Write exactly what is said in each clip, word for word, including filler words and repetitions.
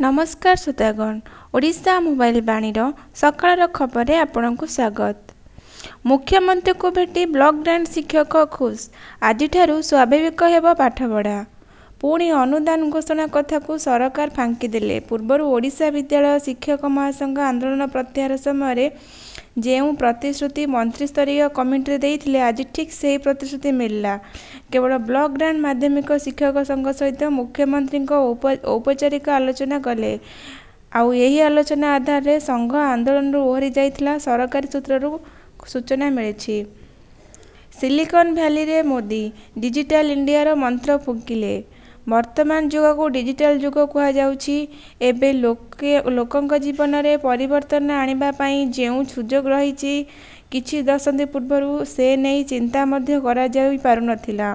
नमस्कार श्रोतागण, ओडिशा मोबाइल बाणीर सकाळर खबर आपणक स्वागत। मुख्यमंत्री को भेटी ब्लॉक ग्रांट शिक्षक खुश, आज स्वाभाविक हेब पाठपढ़ा। पुणी अनुदान घोषणा कथा को सरकार फांकीदेले। पूर्वर ओडिशा विद्यालय शिक्षक महासंघ आंदोलन प्रत्याहार समय जो प्रतिश्रुति मंत्रिस्तरीय कमिटी देते आज ठीक से प्रतिश्रुति मिलला। केवल ब्लॉक ग्रांट माध्यमिक शिक्षक संघ सहित मुख्यमंत्री औपचारिक आलोचना कले। आउ यही आलोचना आधार में संघ आंदोलन ओहरी जाइथिला सरकारी सूत्ररू सूचना मिली। सिलिकन भैली रे मोदी डिजिटल इंडिया रो मंत्र फुंकिले। वर्तमान युग को डिजिटल युग कहा जाउछि। एबे लोके लोकंक जीवन में परिवर्तन आनिबा पई जेउ सुजोग रहिछि किछि दशंधि पूर्व से नहीं चिंता मध्य करा जाई पारु नथिला।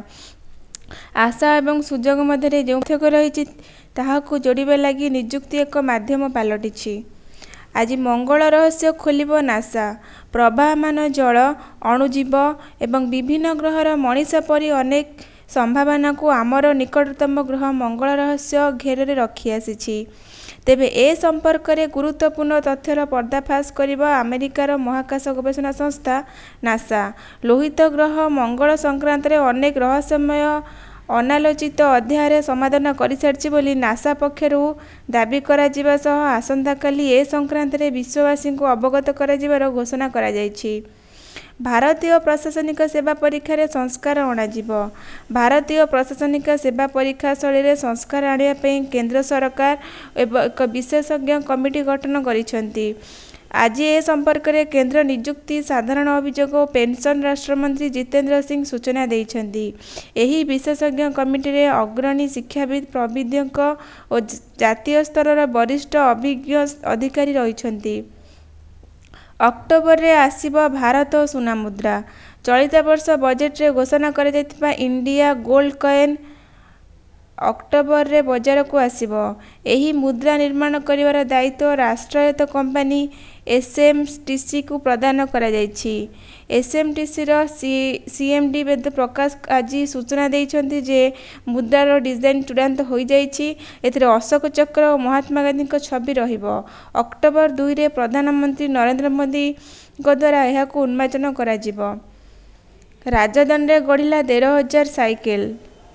आशा एवं सुजोग मध्य जो रही ताहाकु जोड़िबा लगी निजुक्ति एक माध्यम पलटिछि। आज मंगल रहस्य खोलिब नासा। प्रवाहमान जल, अणुजीव एवं विभिन्न ग्रहर मनीष परी अनेक संभावना को आमर निकटतम ग्रह मंगल रहस्य घेर रखी आसी। तेबे ए संपर्क में गुरुत्वपूर्ण तथ्यर पर्दाफाश करिबा अमेरिकार महाकाश गवेषणा संस्था नासा। लोहित ग्रह मंगल संक्रांत में अनेक रहस्यमय अनालोचित अध्याय समाधान कर सारिछि बोली नासा पक्षरु दाबी करा जिबा सह आसंता काली ए संक्रांत में विश्ववासी को अवगत करा जिबार घोषणा करा जायछि। भारतीय प्रशासनिक सेवा परीक्षा रे संस्कार अणाजिब। भारतीय प्रशासनिक सेवा परीक्षा स्थली रे संस्कार आनिबा पई केंद्र सरकार एक विशेषज्ञ कमिटी गठन करिसेंती। आज ए संपर्क में केंद्र निजुक्ति साधारण अभियोग और पेंशन राष्ट्रमंत्री जितेंद्र सिंह सूचना देइछंती। एही विशेषज्ञ कमिटी रे अग्रणी शिक्षाविद प्रविधक और जातीय स्तर वरिष्ठ अभिज्ञ अधिकारी रहिछंती। अक्टोबर रे आसीबो भारत और सुना मुद्रा। चलित वर्ष बजेट रे घोषणा करा जायतिबा इंडिया गोल्ड कॉइन अक्टोबर रे बाजार को आसीबो। एही मुद्रा निर्माण करिवार दायित्व राष्ट्रायत्त कंपनी एसएमटीसी को प्रदान करा जायछि। एसएमटीसी रो सीएमडी वेद प्रकाश आज सूचना देइछंती जे मुद्रार डिजाइन चूड़ांत हो जायछि। एथिरे अशोक चक्र और महात्मा गांधी छवि रहिबो। अक्टोबर दुई रे प्रधानमंत्री नरेंद्र मोदी को द्वारा एहाकु उन्मोचन करा जिवो। राजधानी रे गढ़िला देढ़ हजार साइकेल।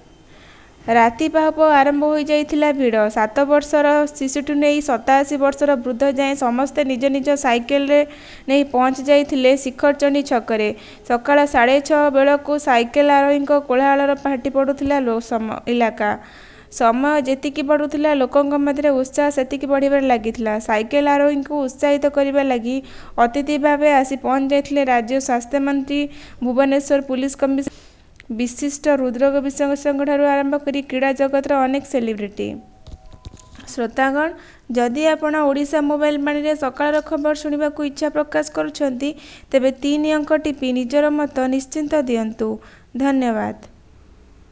राति पाहप आरंभ हो जाइथिला भिड़। सात वर्षर शिशुठू नहीं सताशी वर्षर वृद्ध जाए समस्ते निज निज साइकेल रे नहीं पहुंच जाइथिले शिखरचंडी छकरे। सकाळ साढ़े छह बेलकु साइकेल आरोही कोलाहल फाटी पड़ुथिला इलाका। समय जेतिकी बढ़ुथिला लोकंक मध्य उत्साह सेतिकी बढ़िबार लागिथिला। साइकेल आरोही को उत्साहित करिबा लागि अतिथि भावे आसी पहुंच जाइथिले राज्य स्वास्थ्य मंत्री, भुवनेश्वर पुलिस कमिशनर, विशिष्ट हृदरोग विशेषज्ञ ठारू आरंभ करी क्रीड़ा जगतर अनेक सेलिब्रिटी। श्रोतागण, जदि आपण ओडिशा मोबाइल बाणी रे सकाळर खबर शुणिबा को इच्छा प्रकाश करूछंती तेबे तीन अंक टिपि निजर मत निश्चिंत दियंतु। धन्यवाद।